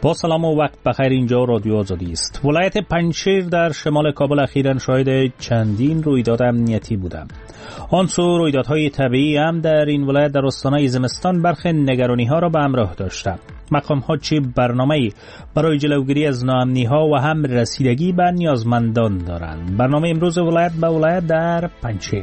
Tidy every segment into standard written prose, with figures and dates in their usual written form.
با سلام و وقت بخیر. اینجا رادیو آزادی است. ولایت پنجشیر در شمال کابل اخیراً شاهد چندین رویداد امنیتی بودم. آن سو رویدادهای طبیعی هم در این ولایت در استانهای زمستان برخی نگرانی‌ها را به همراه داشتند. مقام‌ها چه برنامه‌ای برای جلوگیری از ناامنی‌ها و هم رسیدگی به نیازمندان دارند؟ برنامه امروز ولایت به ولایت در پنجشیر.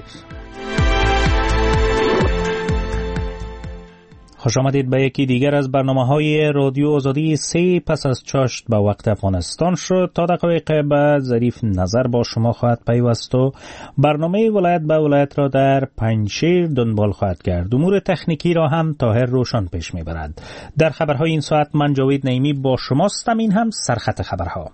خوش آمدید به یکی دیگر از برنامه‌های رادیو آزادی. 3 پس از چاشت به وقت افغانستان شد. تا دقایق بعد ظریف نظر با شما خواهد پیوست و برنامه ولایت به ولایت را در پنجشیر دنبال خواهد کرد. امور تکنیکی را هم طاهر روشن پیش می‌برد. در خبرهای این ساعت من جاوید نعیمی با شماستم. این هم سرخط خبرها.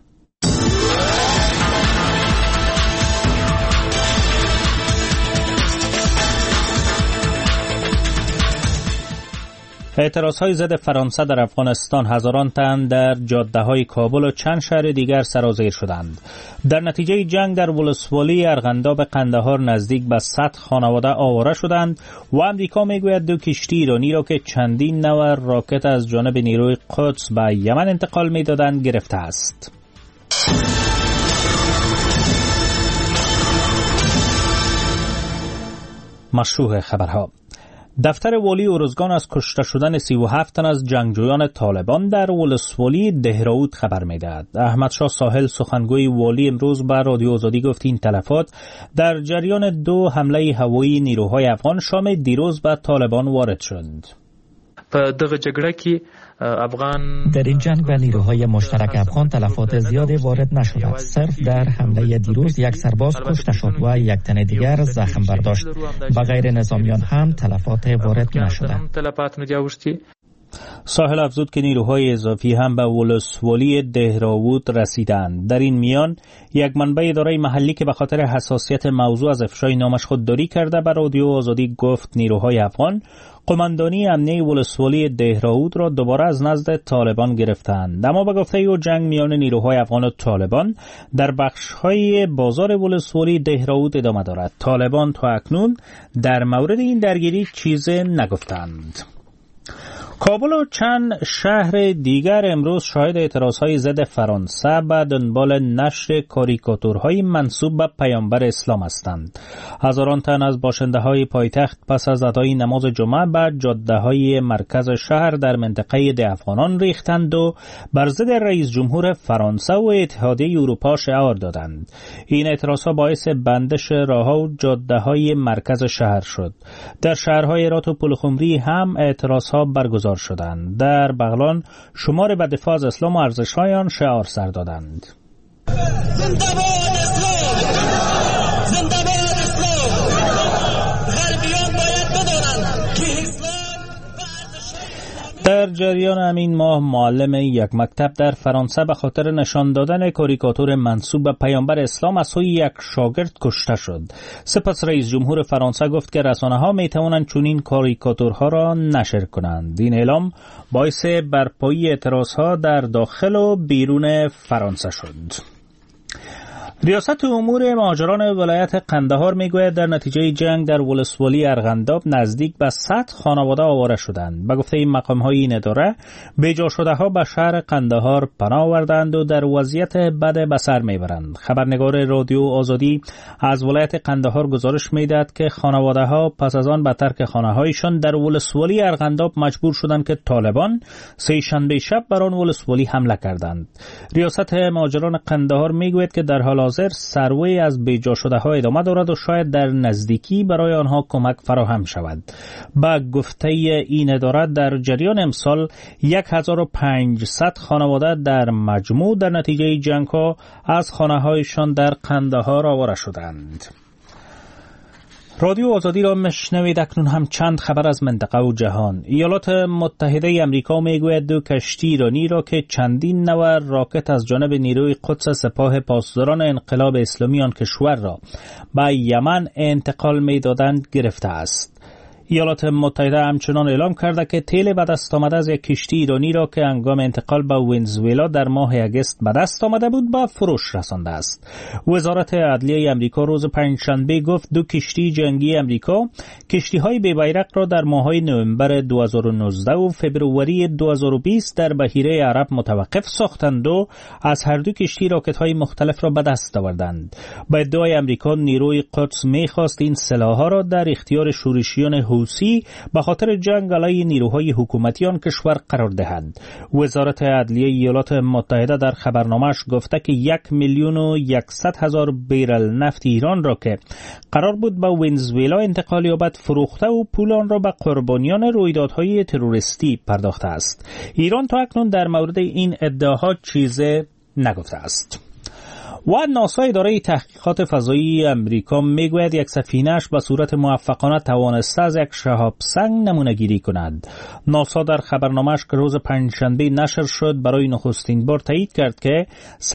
اعتراضهای ضد فرانسه در افغانستان، هزاران تن در جاده‌های کابل و چند شهر دیگر سرازیر شدند. در نتیجه جنگ در ولسوالی ارغنداب قندهار نزدیک به 100 خانواده آواره شدند و امریکا میگوید 2 کشتی ایرانی را که چندین نوع راکت از جانب نیروی قدس به یمن انتقال میدادند گرفته است. مشروع خبرها. دفتر والی ارزگان از کشته شدن 37 تن از جنگجویان طالبان در ولسوالی دهراود خبر می‌دهد. احمد شاه ساحل سخنگوی والی امروز به رادیو آزادی گفت این تلفات در جریان 2 حمله هوایی نیروهای افغان شام دیروز به طالبان وارد شد. در این جنگ به نیروهای مشترک افغان تلفات زیادی وارد نشد. صرف در حمله دیروز 1 سرباز کشته شد و 1 تن دیگر زخم برداشت. به غیر نظامیان هم تلفات وارد نشدند. ساحل افزود که نیروهای اضافی هم به ولسوالی دهراود رسیدند. در این میان یک منبع اداره محلی که به خاطر حساسیت موضوع از افشای نامش خودداری کرده به رادیو آزادی گفت نیروهای افغان قماندانی امنیه ولسوالی دهراود را دوباره از نزد طالبان گرفتند. اما به گفته او جنگ میان نیروهای افغان و طالبان در بخش‌های بازار ولسوالی دهراود ادامه دارد. طالبان تا اکنون در مورد این درگیری چیزی نگفتند. کابل و چند شهر دیگر امروز شاهد اعتراضهای ضد فرانسه به دنبال نشر کاریکاتورهای منسوب به پیامبر اسلام هستند. هزاران تن از باشنده‌های پایتخت پس از ادای نماز جمعه به جاده‌های مرکز شهر در منطقه ده افغانان ریختند و بر ضد رئیس جمهور فرانسه و اتحادیه اروپا شعار دادند. این اعتراضها باعث بندش راه‌ها و جاده‌های مرکز شهر شد. در شهرهای هرات و پلخمری هم اعتراضها برگزار شدند. در بغلان شمار به دفاع از اسلام و ارزش‌های آن شعار سر دادند. زنده باد اسلام! زنده باد اسلام! غربیان باید بدانند که اسلام در جریان همین ماه معلم یک مکتب در فرانسه به خاطر نشان دادن کاریکاتور منسوب به پیامبر اسلام از سوی یک شاگرد کشته شد. سپس رئیس جمهور فرانسه گفت که رسانه‌ها می‌توانند چنین کاریکاتورها را نشر کنند. این اعلام باعث برپایی اعتراضها در داخل و بیرون فرانسه شد. ریاست امور مهاجران ولایت قندهار میگوید در نتیجه جنگ در ولسوالی ارغنداب نزدیک به 100 خانواده آواره شدند. به گفته این مقام‌های این اداره بیجا شده‌ها به شهر قندهار پناه آوردند و در وضعیت بد به سر میبرند. خبرنگار رادیو آزادی از ولایت قندهار گزارش میدهد که خانواده‌ها پس از آن به ترک خانه‌هایشان در ولسوالی ارغنداب مجبور شدند که طالبان سه شنبه شب بر آن ولسوالی حمله کردند. ریاست مهاجران قندهار میگوید که در حال سروی از بیجا شده ها ادامه دارد و شاید در نزدیکی برای آنها کمک فراهم شود. با گفته این اداره در جریان امسال 1500 خانواده در مجموع در نتیجه جنگ ها از خانه هایشان در قندهار آواره شدند. رادیو آزادی را مشنوید. اکنون هم چند خبر از منطقه و جهان. ایالات متحده امریکا میگوید 2 کشتی ایرانی را که چندین نوع راکت از جانب نیروی قدس سپاه پاسداران انقلاب اسلامی آن کشور را به یمن انتقال میدادند گرفته است. ایالات متحده همچنان اعلام کرده که تیل به دست آمده از یک کشتی ایرانی را که هنگام انتقال به ونزوئلا در ماه اگست به دست آمده بود به فروش رسانده است. وزارت عدلیه امریکا روز پنجشنبه گفت 2 کشتی جنگی امریکا کشتی‌های بی بیرق را در ماه‌های نوامبر 2019 و فوریه 2020 در بحیره عرب متوقف ساختند و از هر 2 کشتی راکت‌های مختلف را به دست آوردند. با ادعای امریکا نیروی قدس می‌خواست این سلاح‌ها را در اختیار شورشیان حوثی به خاطر جنگ علیه نیروهای حکومتی آن کشور قرار دهد. وزارت عدلیه ایالات متحده در خبرنامه‌اش گفته که 1,100,000 بیرل نفت ایران را که قرار بود به ونزوئلا انتقال یابد فروخته و پول آن را به قربانیان رویدادهای تروریستی پرداخته است. ایران تا اکنون در مورد این ادعاها چیزی نگفته است. و ناسا اداره تحقیقات فضایی امریکا میگوید یک سفینه‌اش به صورت موفقانه توانسته از یک شهاب سنگ نمونه گیری کند. ناسا در خبرنامه‌اش که روز پنجشنبه نشر شد برای نخستین بار تایید کرد که